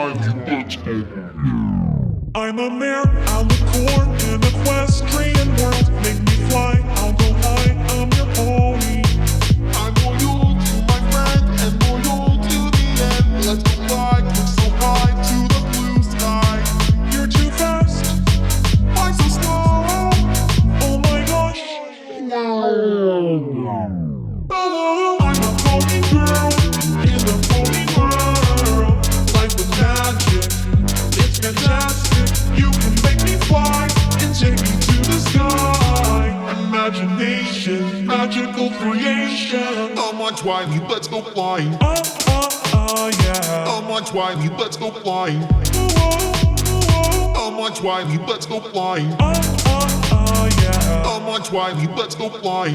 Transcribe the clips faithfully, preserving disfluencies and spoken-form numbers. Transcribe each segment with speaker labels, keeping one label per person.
Speaker 1: I'm a mare, I'll corn in equestrian world. Make me fly, I'll go high, I'm your pony.
Speaker 2: I'm loyal to my friend and loyal to the end. Let's go fly, look so high to the blue sky.
Speaker 1: You're too fast,
Speaker 2: I'm so slow.
Speaker 1: oh my gosh.
Speaker 2: Oh, I'm a pony girl in the pony world.
Speaker 1: Life with magic, it's fantastic. You can make me fly and take me to the sky. Imagination, magical creation.
Speaker 2: Come on, Twiley, let's go flying.
Speaker 1: Oh, oh, oh, yeah.
Speaker 2: Come on, Twiley, let's go flying.
Speaker 1: Oh, oh,
Speaker 2: Come on, Twiley, let's go flying.
Speaker 1: oh, oh, oh, yeah.
Speaker 2: Come on, Twiley, let's go flying.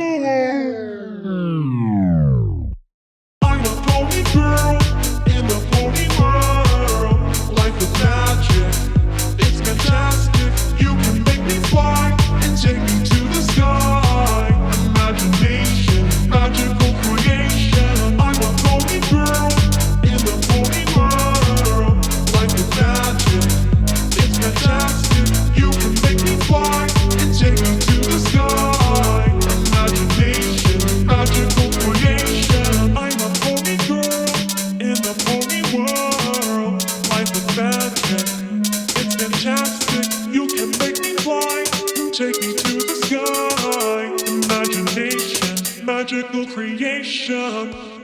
Speaker 1: I'm a pony girl in the pony world. Life is magic, it's fantastic. You can make me fly and take me to the sky. Imagination, magical creation. I'm a pony girl in the pony world. Life is magic, it's fantastic. You can make me fly and take me to the sky. Imagination, magical creation. I'm a pony girl in the pony world. Life is magic, it's fantastic. You can make me fly and take me to the sky. Imagination, magical creation.